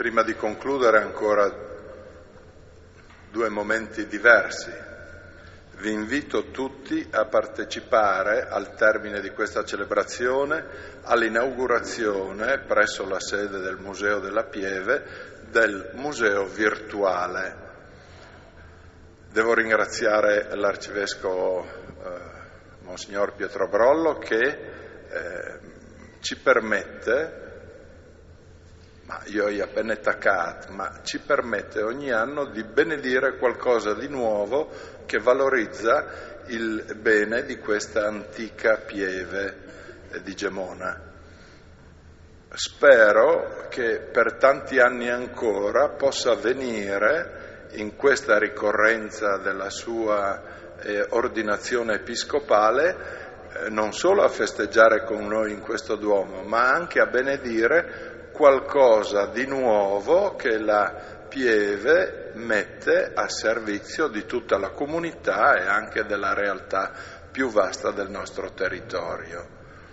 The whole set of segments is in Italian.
Prima di concludere ancora due momenti diversi. Vi invito tutti a partecipare al termine di questa celebrazione all'inaugurazione presso la sede del Museo della Pieve del Museo Virtuale. Devo ringraziare l'Arcivescovo Monsignor Pietro Brollo che ci permette, ci permette ogni anno di benedire qualcosa di nuovo che valorizza il bene di questa antica pieve di Gemona. Spero che per tanti anni ancora possa venire in questa ricorrenza della sua ordinazione episcopale non solo a festeggiare con noi in questo Duomo, ma anche a benedire qualcosa di nuovo che la Pieve mette a servizio di tutta la comunità e anche della realtà più vasta del nostro territorio.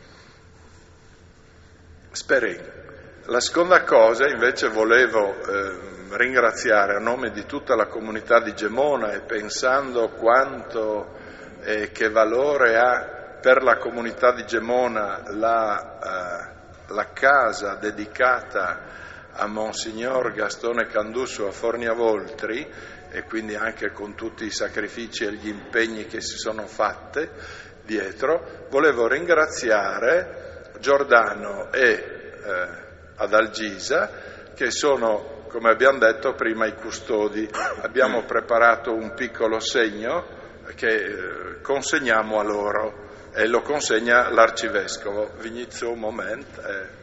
Speri. La seconda cosa invece volevo ringraziare a nome di tutta la comunità di Gemona e pensando quanto e che valore ha per la comunità di Gemona la casa dedicata a Monsignor Gastone Candusso a Forniavoltri e quindi anche con tutti i sacrifici e gli impegni che si sono fatte dietro, volevo ringraziare Giordano e Adalgisa che sono, come abbiamo detto prima, i custodi. Abbiamo preparato un piccolo segno che consegniamo a loro e lo consegna l'Arcivescovo. Vignizio un momento.